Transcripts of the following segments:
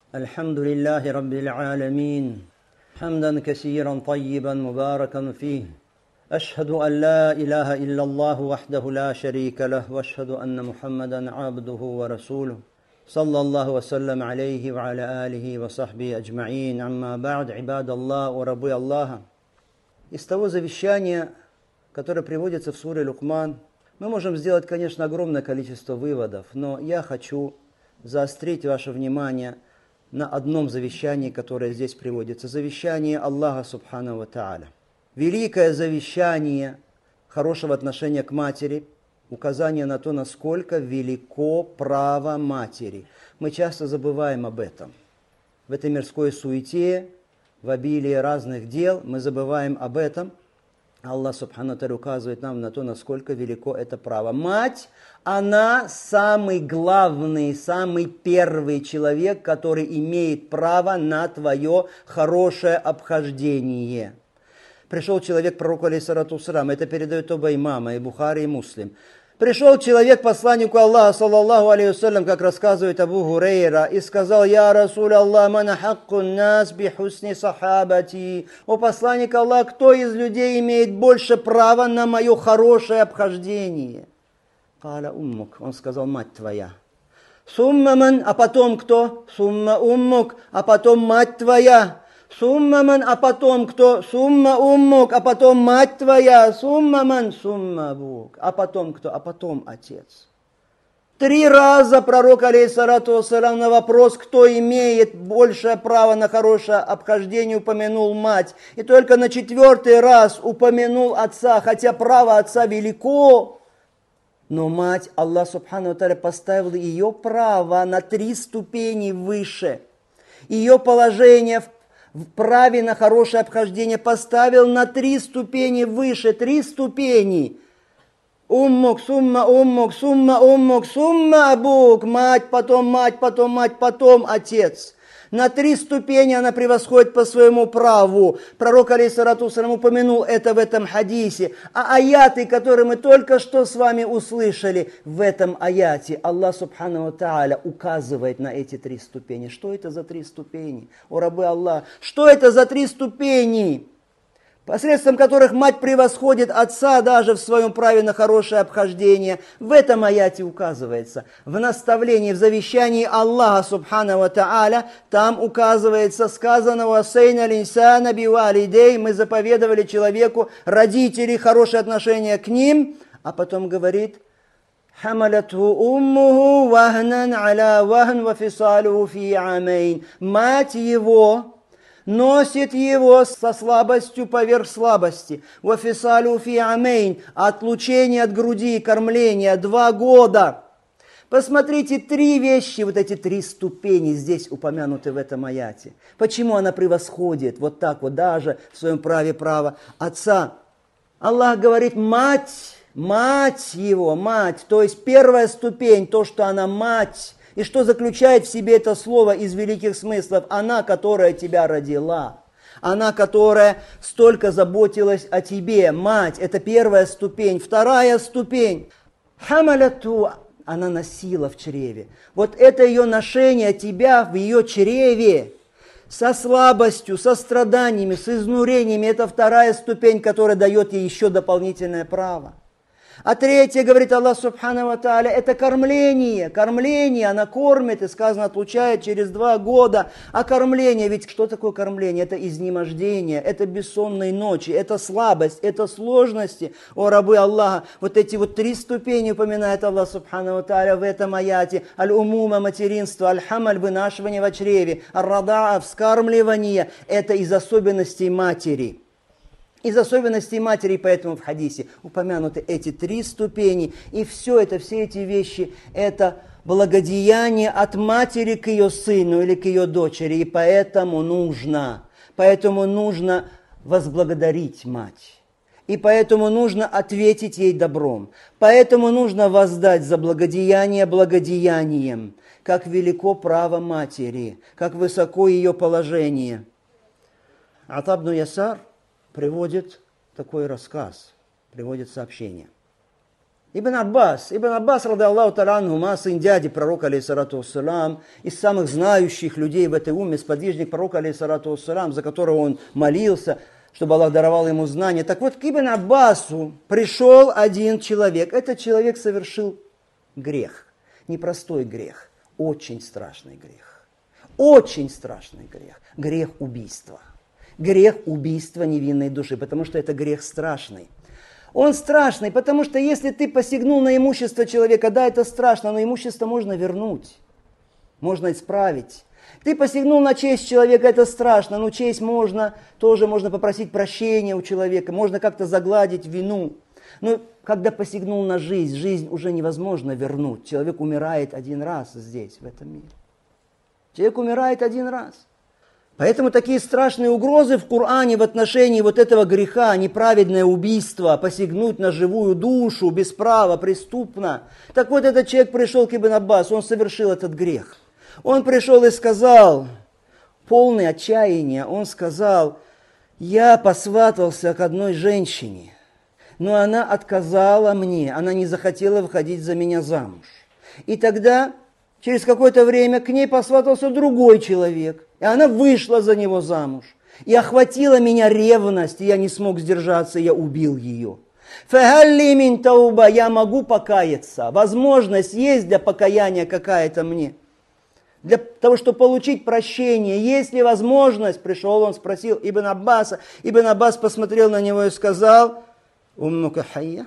الحمد لله رب العالمين حمدا كثيرا طيبا مباركا فيه أشهد أن لا إله إلا الله وحده لا شريك له وأشهد أن محمدا عبده ورسوله صلى الله وسلم عليه وعلى آله وصحبه أجمعين أما بعد عباد الله وربي الله. Из того завещания, которое приводится в суре Лукман, мы можем сделать, конечно, огромное количество выводов, но я хочу заострить ваше внимание на одном завещании, которое здесь приводится. Завещание Аллаха Субхану ва Тааля. Великое завещание хорошего отношения к матери, указание на то, насколько велико право матери. Мы часто забываем об этом. В этой мирской суете, в обилии разных дел, мы забываем об этом. Аллах Субхану ва Тааля указывает нам на то, насколько велико это право. Мать, она самый главный, самый первый человек, который имеет право на твое хорошее обхождение. Пришел человек к пророку, алейхиссалату вассалам, это передает оба имама, и Бухари, и Муслим. Пришел человек к посланнику Аллаха, саллаллаху алейхи вассалям, как рассказывает Абу Хурейра, и сказал: «Я Расуль Аллах, ман хакку нас би хусни сахабати». О посланник Аллаха, кто из людей имеет больше права на мое хорошее обхождение? Каля уммук, он сказал: мать твоя. Сумма ман, а потом кто? Сумма уммук, а потом мать твоя. Сумма ман, а потом кто? Сумма уммук, а потом мать твоя. Сумма ман, сумма абук, а потом кто? А потом отец. 3 раза пророк, алейхиссалату вассалям, на вопрос, кто имеет большее право на хорошее обхождение, упомянул мать. И только на 4-й раз упомянул отца, хотя право отца велико. Но мать, Аллах Субхану ва Тааля поставил ее право на 3 ступени выше. Ее положение в праве на хорошее обхождение поставил на 3 ступени выше. 3 ступени. Уммук, сумма уммук, сумма уммук, сумма абук. Мать, потом мать, потом мать, потом отец. На 3 ступени она превосходит по своему праву. Пророк, алейхиссалату вассалям, упомянул это в этом хадисе. А аяты, которые мы только что с вами услышали, в этом аяте Аллах Субхану ва Тааля указывает на эти 3 ступени. Что это за 3 ступени? О рабы Аллах, что это за 3 ступени? Посредством которых мать превосходит отца даже в своем праве на хорошее обхождение. В этом аяте указывается. В наставлении, в завещании Аллаха Субхану ва Тааля, там указывается, сказано: «Васайна линсана бивалидей», мы заповедовали человеку, родителей, хорошее отношение к ним, а потом говорит: «Хамалатху уммуху вахнан аля вахн ва фисалуху фи амейн». Мать его носит его со слабостью поверх слабости. «Вафисалу фи амейн», отлучение от груди, кормление 2 года. Посмотрите, 3 вещи, вот эти 3 ступени здесь упомянуты в этом аяте. Почему она превосходит вот так вот даже в своем праве права отца? Аллах говорит: мать его, мать, то есть первая ступень, то, что она мать. И что заключает в себе это слово из великих смыслов? Она, которая тебя родила. Она, которая столько заботилась о тебе. Мать, это первая ступень. 2-я ступень. Хамаляту, она носила в чреве. Вот это ее ношение тебя в ее чреве. Со слабостью, со страданиями, с изнурениями. Это 2-я ступень, которая дает ей еще дополнительное право. А 3-я, говорит Аллах Субхану ва Тааля, это кормление. Кормление, она кормит, и сказано, отлучает через 2 года. А кормление, ведь что такое кормление? Это изнемождение, это бессонные ночи, это слабость, это сложности. О рабы Аллаха, вот эти вот 3 ступени упоминает Аллах Субхану ва Тааля в этом аяте. Аль-умума, материнство, аль-хамаль, вынашивание в чреве, ар-радаа, вскармливание. Это из особенностей матери. Из особенностей матери, поэтому в хадисе упомянуты эти 3 ступени. И все эти вещи, это благодеяние от матери к ее сыну или к ее дочери. И поэтому нужно возблагодарить мать. И поэтому нужно ответить ей добром. Поэтому нужно воздать за благодеяние благодеянием. Как велико право матери, как высоко ее положение. Ата ибн Ясар приводит такой рассказ, приводит сообщение. Ибн Аббас, рады Аллаху та'аля анхума, сын дяди пророка, алейхиссалату вассалам, из самых знающих людей в этой умме, сподвижник пророка, алейхиссалату вассалам, за которого он молился, чтобы Аллах даровал ему знания. Так вот, к Ибн Аббасу пришел один человек. Этот человек совершил грех. Непростой грех, очень страшный грех. Очень страшный грех. Грех убийства. Грех убийства невинной души, потому что это грех страшный. Он страшный, потому что если ты посягнул на имущество человека, да, это страшно, но имущество можно вернуть, можно исправить. Ты посягнул на честь человека, это страшно, но честь тоже можно попросить прощения у человека, можно как-то загладить вину. Но когда посягнул на жизнь уже невозможно вернуть. Человек умирает один раз здесь, в этом мире. Человек умирает один раз. Поэтому такие страшные угрозы в Коране в отношении вот этого греха, неправедное убийство, посягнуть на живую душу, без права, преступно. Так вот этот человек пришел к Ибн Аббасу, он совершил этот грех. Он пришел и сказал, полный отчаяния, он сказал, я посватался к одной женщине, но она отказала мне, она не захотела выходить за меня замуж. И тогда, через какое-то время, к ней посватался другой человек, и она вышла за него замуж. И охватила меня ревность, и я не смог сдержаться, и я убил ее. «Фахалли мин тауба», я могу покаяться, возможность есть для покаяния какая-то мне. Для того, чтобы получить прощение, есть ли возможность? Пришел он, спросил Ибн Аббаса. Ибн Аббас посмотрел на него и сказал, «Уммука хайя,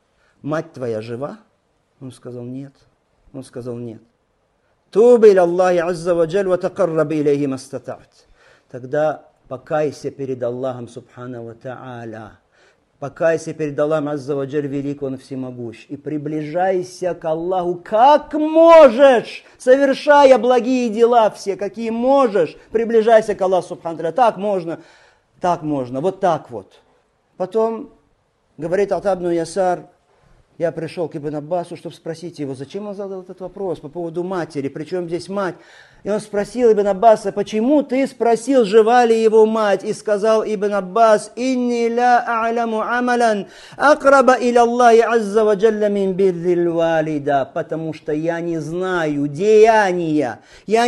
мать твоя жива?» Он сказал, нет. Он сказал, нет. «Туба иля Аллахи азза ва джаль ва такарраб илейхи мастата'т». Тогда покайся перед Аллахом субхану ва та'аля. Покайся перед Аллахом азза ва джаль, велик он всемогущ. И приближайся к Аллаху как можешь, совершая благие дела все, какие можешь. Приближайся к Аллаху субхану ва та'аля. Так можно, вот так вот. Потом говорит Ата ибн Ясар, я пришел к Ибн Аббасу, чтобы спросить его, зачем он задал этот вопрос по поводу матери, причем здесь мать. И он спросил Ибн Аббаса, почему ты спросил, жива ли его мать? И сказал Ибн Аббас, «Инни ла а'ламу амалян акраба иля Аллахи азза ва джалля мин биррил валида». Потому что я не знаю деяния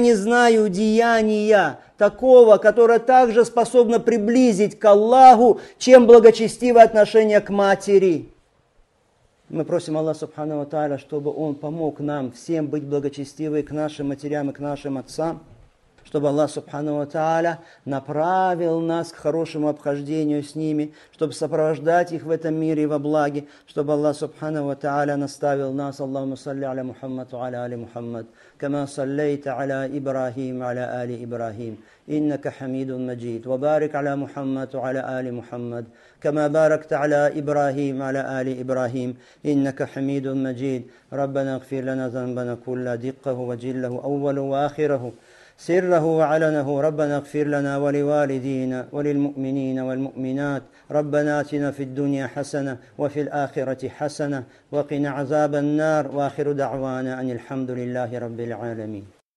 такого, которое также способно приблизить к Аллаху, чем благочестивое отношение к матери. Мы просим Аллаха субхану ва тааля, чтобы Он помог нам всем быть благочестивы к нашим матерям и к нашим отцам, чтобы Аллах субхану ва тааля направил нас к хорошему обхождению с ними, чтобы сопровождать их в этом мире и во благе, чтобы Аллах субхану ва тааля наставил нас. Аллахумма салли аля Мухаммад ва аля али Мухаммад, кама саллейта аля Ибрахим аля али Ибрахим, иннака хамидун маджид, ва барик аля Мухаммад ва аля али Мухаммад, كما باركت على إبراهيم على آل إبراهيم إنك حميد مجيد. ربنا اغفر لنا ذنبنا كل دقه وجله أوله وآخره سره وعلنه. ربنا اغفر لنا ولوالدينا وللمؤمنين والمؤمنات. ربنا آتنا في الدنيا حسنة وفي الآخرة حسنة وقنا عذاب النار. وآخر دعوانا أن الحمد لله رب العالمين.